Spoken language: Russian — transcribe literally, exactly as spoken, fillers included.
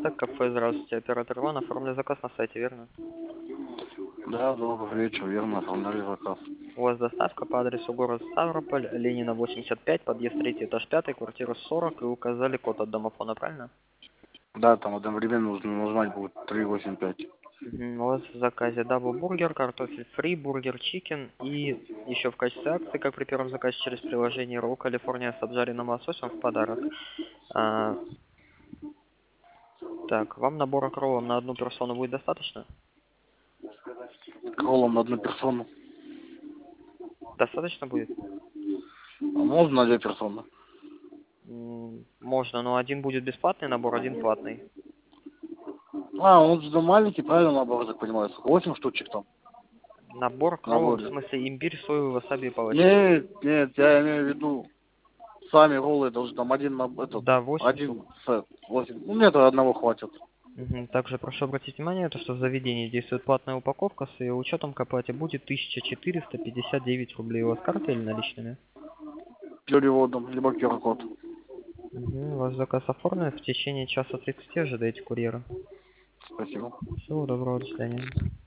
Спартак кафе, здравствуйте, оператор Иван, оформили заказ на сайте, верно? Да, добрый вечер, верно, оформляли заказ. У вас доставка по адресу город Ставрополь, Ленина восемьдесят пять, подъезд третий, этаж пятый, квартира сорок, и указали код от домофона, правильно? Да, там одновременно нужно нажимать будет три восемь пять. Мгм. У вас в заказе дабл-бургер, картофель фри, бургер чикен и еще в качестве акции, как при первом заказе через приложение ролл Калифорния с обжаренным лососем в подарок. А, так, вам набора кроллом на одну персону будет достаточно? Кроллом на одну персону. Достаточно будет? А можно на две персоны? М, Можно, но один будет бесплатный набор, один платный. А, он же маленький, правильно, набор, я так понимаю. восемь штучек там Набор в кроллом, в наборе. смысле имбирь, соевый, васаби и палачок. Нет, нет, я имею в виду, сами роллы должны там один на этот, Да, восемь штук. один сет, восемь. Ну, мне этого одного хватит. Мгм. Также прошу обратить внимание, то, что в заведении действует платная упаковка, с ее учетом к оплате будет тысяча четыреста пятьдесят девять рублей. У вас картой или наличными? Переводом, либо ку ар код. Угу. Ваш заказ оформлен, в течение часа тридцати ожидаете курьера. Спасибо. Всего доброго, до свидания.